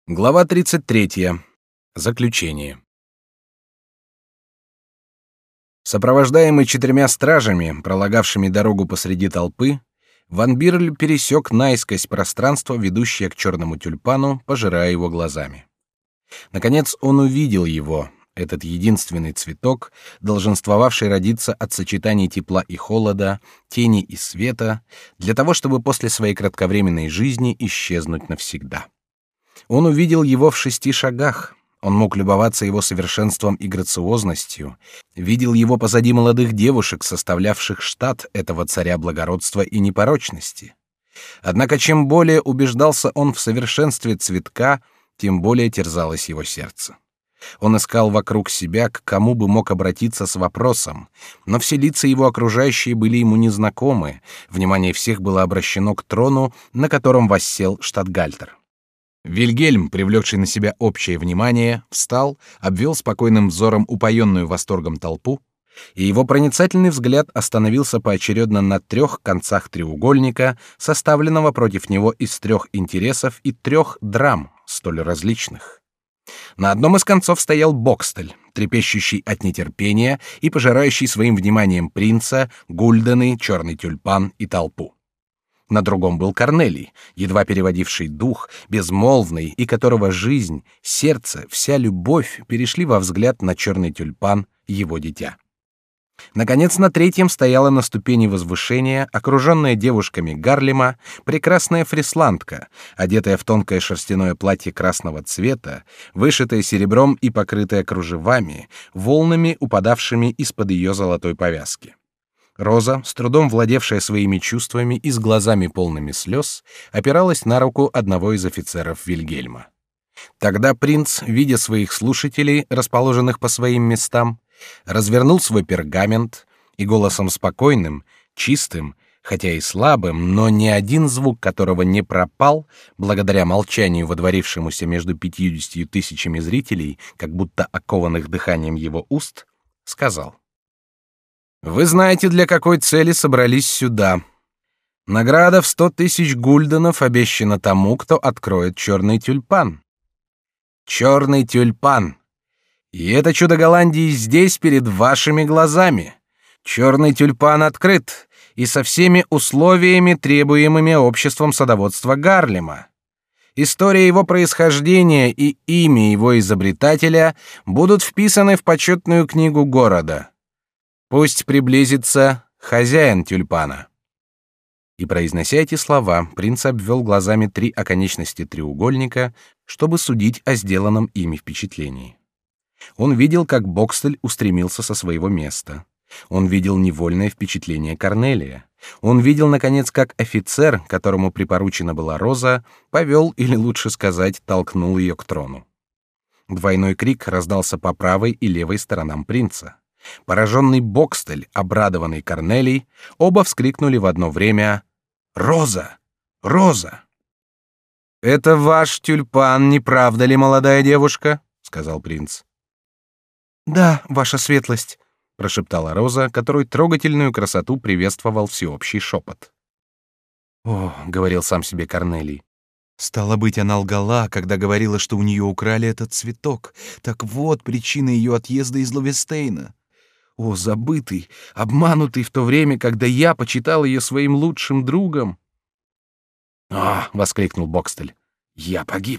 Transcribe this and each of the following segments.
Глава 33. Заключение. Сопровождаемый 4 стражами, пролагавшими дорогу посреди толпы, Ван Бирль пересек наискось пространство, ведущее к черному тюльпану, пожирая его глазами. Наконец он увидел его, этот единственный цветок, долженствовавший родиться от сочетаний тепла и холода, тени и света, для того, чтобы после своей кратковременной жизни исчезнуть навсегда. Он увидел его в 6 шагах. Он мог любоваться его совершенством и грациозностью, видел его позади молодых девушек, составлявших штат этого царя благородства и непорочности. Однако чем более убеждался он в совершенстве цветка, тем более терзалось его сердце. Он искал вокруг себя, к кому бы мог обратиться с вопросом, но все лица его окружающие были ему незнакомы, внимание всех было обращено к трону, на котором воссел штатгальтер. Вильгельм, привлекший на себя общее внимание, встал, обвел спокойным взором упоенную восторгом толпу, и его проницательный взгляд остановился поочередно на 3 концах треугольника, составленного против него из 3 интересов и 3 драм, столь различных. На одном из концов стоял Бокстель, трепещущий от нетерпения и пожирающий своим вниманием принца, Гульдены, черный тюльпан и толпу. На другом был Корнелий, едва переводивший дух, безмолвный, и которого жизнь, сердце, вся любовь перешли во взгляд на черный тюльпан, его дитя. Наконец, на 3-м стояла на ступени возвышения, окруженная девушками Гарлема, прекрасная фрисландка, одетая в тонкое шерстяное платье красного цвета, вышитое серебром и покрытое кружевами, волнами, упадавшими из-под ее золотой повязки. Роза, с трудом владевшая своими чувствами и с глазами полными слез, опиралась на руку одного из офицеров Вильгельма. Тогда принц, видя своих слушателей, расположенных по своим местам, развернул свой пергамент и голосом спокойным, чистым, хотя и слабым, но ни один звук которого не пропал, благодаря молчанию, водворившемуся между 50 тысячами зрителей, как будто окованных дыханием его уст, сказал: «Вы знаете, для какой цели собрались сюда. Награда в 100 000 гульденов обещана тому, кто откроет черный тюльпан. Черный тюльпан. И это чудо Голландии здесь, перед вашими глазами. Черный тюльпан открыт, и со всеми условиями, требуемыми обществом садоводства Гарлема. История его происхождения и имя его изобретателя будут вписаны в почетную книгу города. Пусть приблизится хозяин тюльпана». И, произнося эти слова, принц обвел глазами 3 оконечности треугольника, чтобы судить о сделанном ими впечатлении. Он видел, как Бокстель устремился со своего места. Он видел невольное впечатление Корнелия. Он видел, наконец, как офицер, которому припоручена была Роза, повел, или лучше сказать, толкнул ее к трону. Двойной крик раздался по правой и левой сторонам принца. Пораженный Бокстель, обрадованный Корнелий, оба вскрикнули в одно время: «Роза! Роза!» «Это ваш тюльпан, не правда ли, молодая девушка?» — сказал принц. «Да, ваша светлость», — прошептала Роза, которой трогательную красоту приветствовал всеобщий шепот. «О», — говорил сам себе Корнелий, — «стало быть, она лгала, когда говорила, что у нее украли этот цветок. Так вот причина ее отъезда из Ловестейна. О, забытый, обманутый в то время, когда я почитал ее своим лучшим другом!» «А!» — воскликнул Бокстель. «Я погиб!»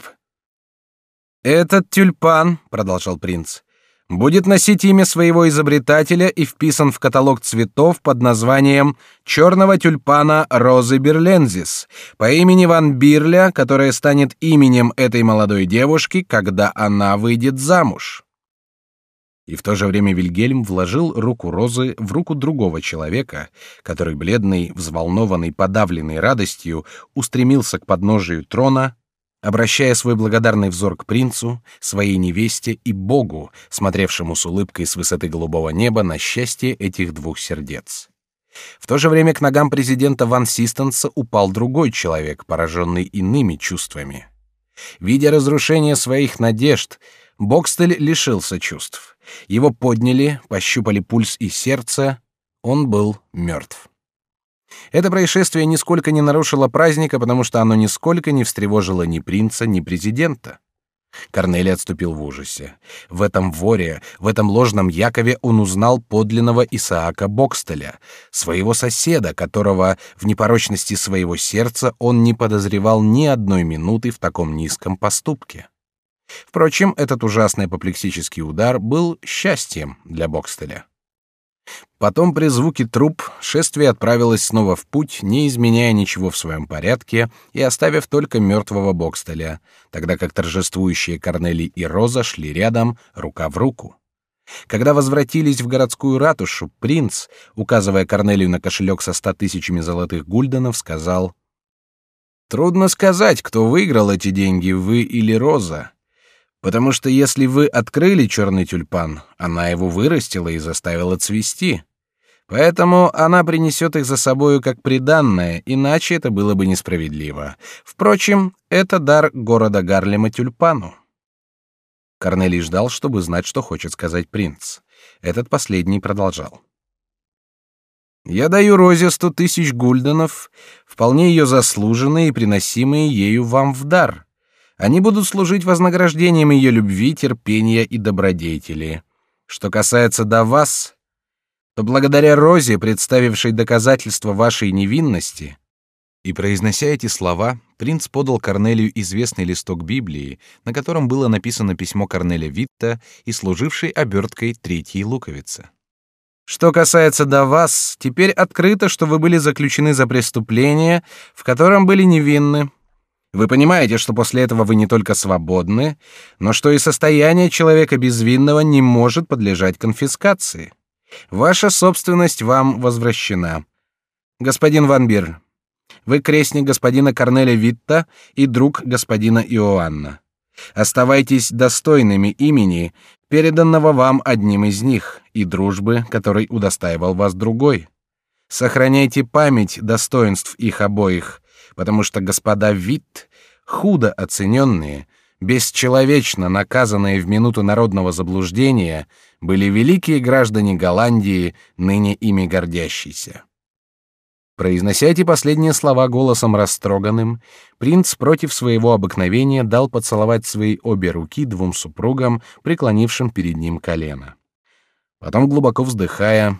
«Этот тюльпан, — продолжал принц, — будет носить имя своего изобретателя и вписан в каталог цветов под названием «Черного тюльпана Розы Берлензис» по имени Ван Бирля, которое станет именем этой молодой девушки, когда она выйдет замуж». И в то же время Вильгельм вложил руку Розы в руку другого человека, который, бледный, взволнованный, подавленный радостью, устремился к подножию трона, обращая свой благодарный взор к принцу, своей невесте и Богу, смотревшему с улыбкой с высоты голубого неба на счастье этих 2 сердец. В то же время к ногам президента Ван Систенса упал другой человек, пораженный иными чувствами. Видя разрушение своих надежд, Бокстель лишился чувств. Его подняли, пощупали пульс и сердце. Он был мертв. Это происшествие нисколько не нарушило праздника, потому что оно нисколько не встревожило ни принца, ни президента. Корнелий отступил в ужасе. В этом воре, в этом ложном Якове он узнал подлинного Исаака Бокстеля, своего соседа, которого в непорочности своего сердца он не подозревал ни одной минуты в таком низком поступке. Впрочем, этот ужасный апоплексический удар был счастьем для Бокстеля. Потом при звуке труп шествие отправилось снова в путь, не изменяя ничего в своем порядке и оставив только мертвого Бокстеля, тогда как торжествующие Корнелий и Роза шли рядом, рука в руку. Когда возвратились в городскую ратушу, принц, указывая Корнелию на кошелек со 100 000 золотых гульденов, сказал: «Трудно сказать, кто выиграл эти деньги, вы или Роза. Потому что если вы открыли черный тюльпан, она его вырастила и заставила цвести. Поэтому она принесет их за собою как приданное, иначе это было бы несправедливо. Впрочем, это дар города Гарлема тюльпану». Корнелий ждал, чтобы знать, что хочет сказать принц. Этот последний продолжал: «Я даю Розе 100 000 гульденов, вполне ее заслуженные и приносимые ею вам в дар. Они будут служить вознаграждением ее любви, терпения и добродетели. Что касается до вас, то благодаря Розе, представившей доказательства вашей невинности». И произнося эти слова, принц подал Корнелию известный листок Библии, на котором было написано письмо Корнеля Витта и служившей оберткой третьей луковицы. «Что касается до вас, теперь открыто, что вы были заключены за преступление, в котором были невинны. Вы понимаете, что после этого вы не только свободны, но что и состояние человека безвинного не может подлежать конфискации. Ваша собственность вам возвращена. Господин Ван Бир, вы крестник господина Корнеля Витта и друг господина Иоанна. Оставайтесь достойными имени, переданного вам одним из них, и дружбы, которой удостаивал вас другой. Сохраняйте память достоинств их обоих, потому что господа Витт, худо оцененные, бесчеловечно наказанные в минуту народного заблуждения, были великие граждане Голландии, ныне ими гордящиеся». Произнося эти последние слова голосом растроганным, принц против своего обыкновения дал поцеловать свои обе руки двум супругам, преклонившим перед ним колено. Потом, глубоко вздыхая: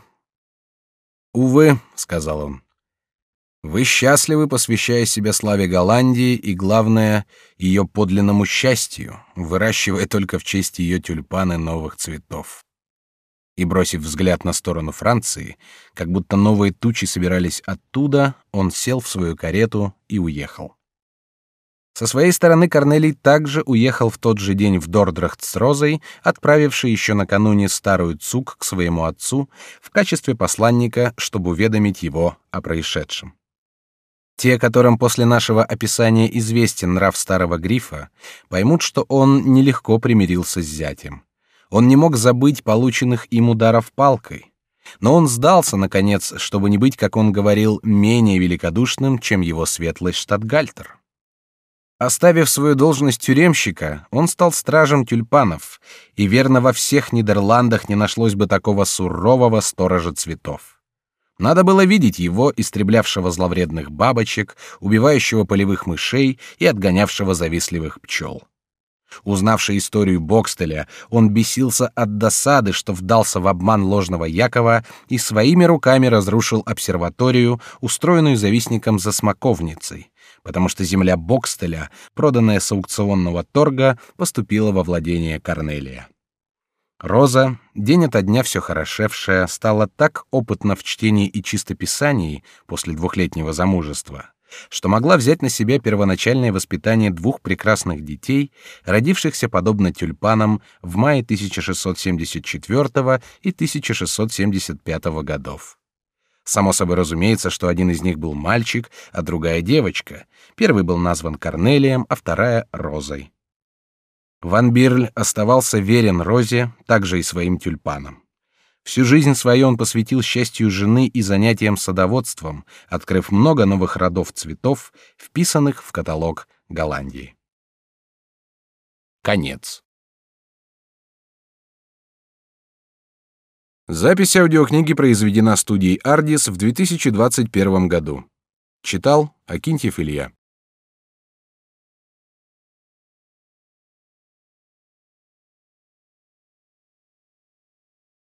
«Увы, — сказал он, — вы счастливы, посвящая себя славе Голландии и, главное, ее подлинному счастью, выращивая только в честь ее тюльпаны новых цветов». И, бросив взгляд на сторону Франции, как будто новые тучи собирались оттуда, он сел в свою карету и уехал. Со своей стороны Корнелий также уехал в тот же день в Дордрахт с Розой, отправивший еще накануне старую Цук к своему отцу в качестве посланника, чтобы уведомить его о происшедшем. Те, которым после нашего описания известен нрав старого Грифа, поймут, что он нелегко примирился с зятем. Он не мог забыть полученных им ударов палкой. Но он сдался, наконец, чтобы не быть, как он говорил, менее великодушным, чем его светлость штатгальтер. Оставив свою должность тюремщика, он стал стражем тюльпанов, и верно во всех Нидерландах не нашлось бы такого сурового сторожа цветов. Надо было видеть его, истреблявшего зловредных бабочек, убивающего полевых мышей и отгонявшего завистливых пчел. Узнавший историю Бокстеля, он бесился от досады, что вдался в обман ложного Якова и своими руками разрушил обсерваторию, устроенную завистником за смоковницей, потому что земля Бокстеля, проданная с аукционного торга, поступила во владение Корнелия. Роза, день ото дня все хорошевшая, стала так опытна в чтении и чистописании после двухлетнего замужества, что могла взять на себя первоначальное воспитание двух прекрасных детей, родившихся подобно тюльпанам в мае 1674 и 1675 годов. Само собой разумеется, что один из них был мальчик, а другая девочка. Первый был назван Корнелием, а вторая — Розой. Ван Бирль оставался верен Розе, также и своим тюльпанам. Всю жизнь свою он посвятил счастью жены и занятиям садоводством, открыв много новых родов цветов, вписанных в каталог Голландии. Конец. Запись аудиокниги произведена студией Ardis в 2021 году. Читал Акинфьев Илья.